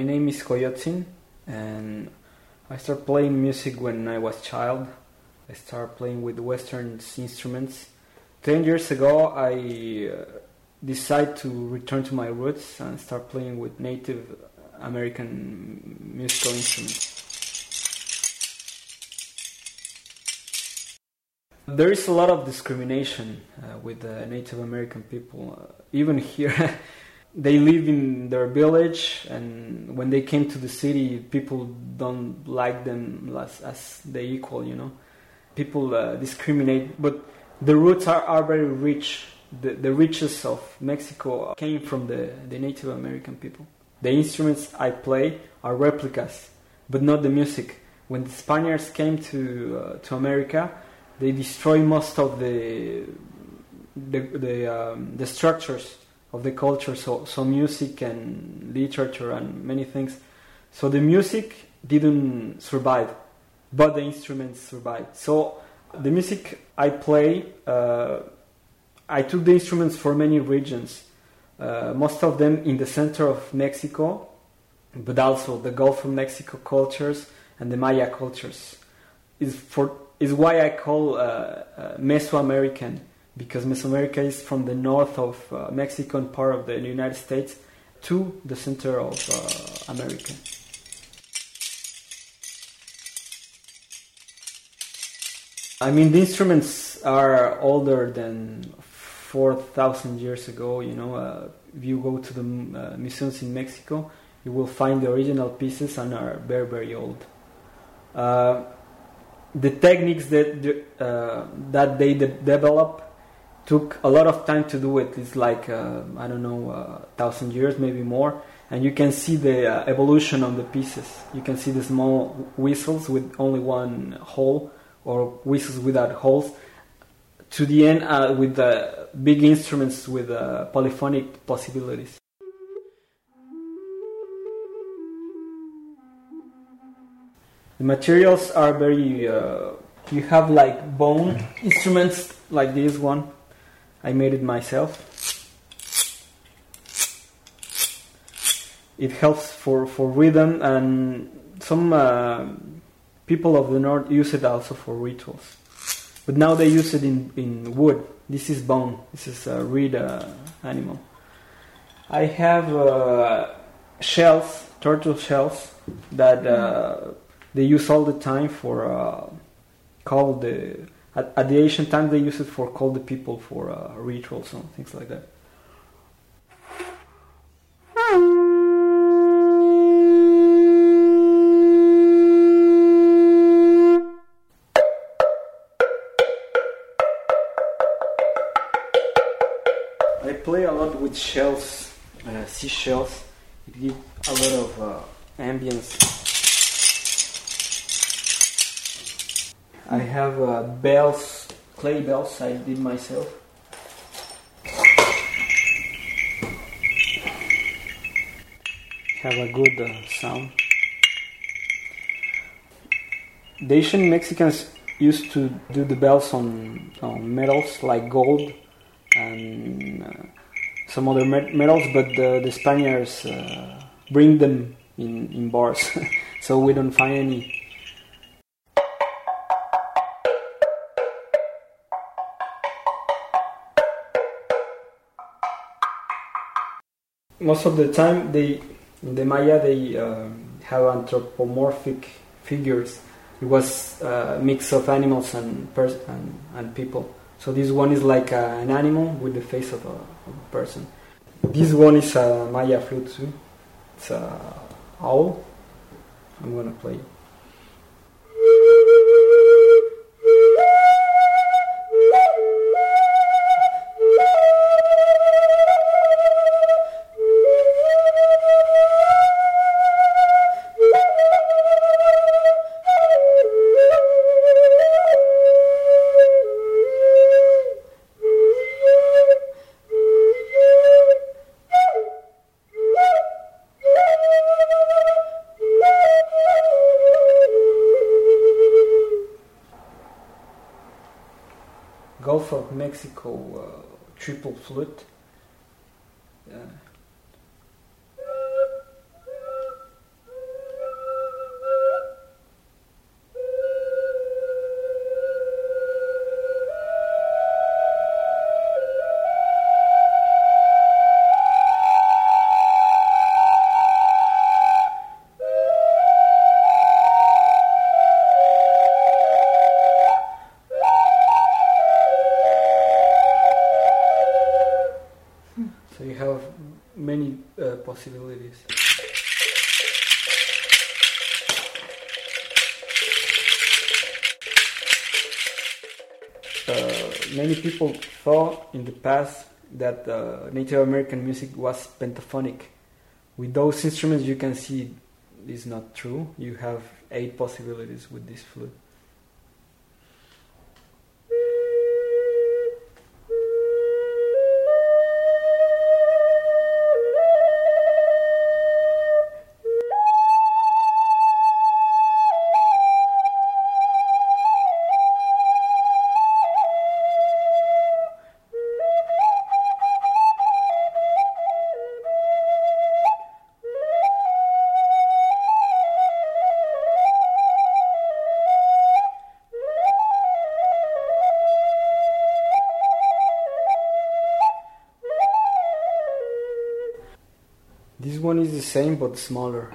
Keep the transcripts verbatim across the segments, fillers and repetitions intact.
my name is Coyotzin, and I started playing music when I was a child. I started playing with Western instruments. Ten years ago, I uh, decided to return to my roots and start playing with Native American musical instruments. There is a lot of discrimination uh, with the Native American people. Uh, even here, they live in their village, and when they came to the city, people don't like them as, as they equal, you know. People uh, discriminate, but the roots are, are very rich. The, the riches of Mexico came from the, the Native American people. The instruments I play are replicas, but not the music. When the Spaniards came to uh, to America, they destroyed most of the the the, um, the structures of the culture, so so music and literature and many things. So the music didn't survive, but the instruments survived. So the music I play, uh, I took the instruments for many regions, uh, most of them in the center of Mexico, but also the Gulf of Mexico cultures and the Maya cultures. Is for is why I call uh, uh, Mesoamerican, because Mesoamerica is from the north of uh, Mexico and part of the United States to the center of uh, America. I mean, the instruments are older than four thousand years ago, you know. Uh, if you go to the uh, museums in Mexico, you will find the original pieces and are very, very old. Uh, the techniques that uh, that they de- develop took a lot of time to do it. It's like, uh, I don't know, a uh, thousand years, maybe more. And you can see the uh, evolution of the pieces. You can see the small whistles with only one hole, or whistles without holes, to the end uh, with the big instruments with uh, polyphonic possibilities. The materials are very, uh, you have like bone instruments like this one. I made it myself. It helps for, for rhythm, and some uh, people of the north use it also for rituals. But now they use it in, in wood. This is bone. This is a reed uh, animal. I have uh, shells, turtle shells, that uh, they use all the time for uh, call the... At, at the ancient time they use it for call the people for uh, rituals and things like that. I play a lot with shells, uh, seashells. It gives a lot of uh, ambience. I have uh, bells, clay bells I did myself. Have a good uh, sound. The Asian Mexicans used to do the bells on, on metals like gold and uh, some other met- metals, but the, the Spaniards uh, bring them in, in bars, so we don't find any. Most of the time, they in the Maya they uh, have anthropomorphic figures. It was a mix of animals and pers- and, and people. So this one is like a, an animal with the face of a, of a person. This one is a Maya flute too. It's a owl. I'm gonna play it. Gulf of Mexico uh, triple flute. Yeah. have many uh, possibilities. Uh, many people thought in the past that uh, Native American music was pentaphonic. With those instruments, you can see it's not true. You have eight possibilities with this flute. This one is the same but smaller.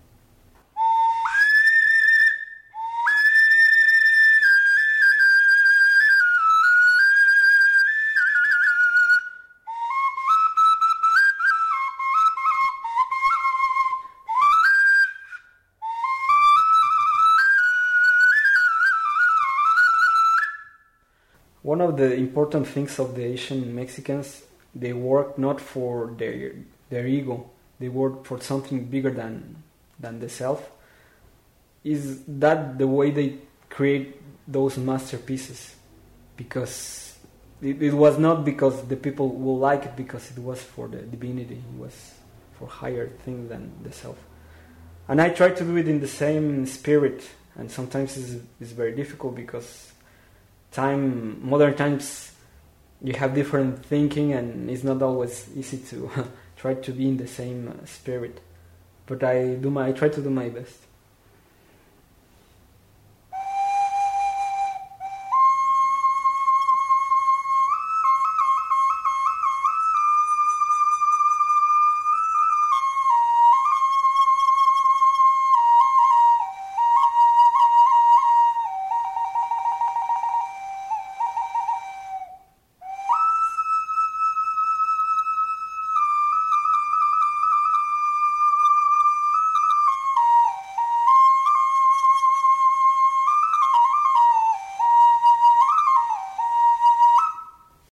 One of the important things of the Asian Mexicans, they work not for their their ego. They work for something bigger than than the self. Is that the way they create those masterpieces? Because it, it was not because the people will like it, because it was for the divinity. It was for higher things than the self. And I try to do it in the same spirit. And sometimes it's, it's very difficult because time, modern times, you have different thinking, and it's not always easy to try to be in the same uh, spirit, but I do my I try to do my best.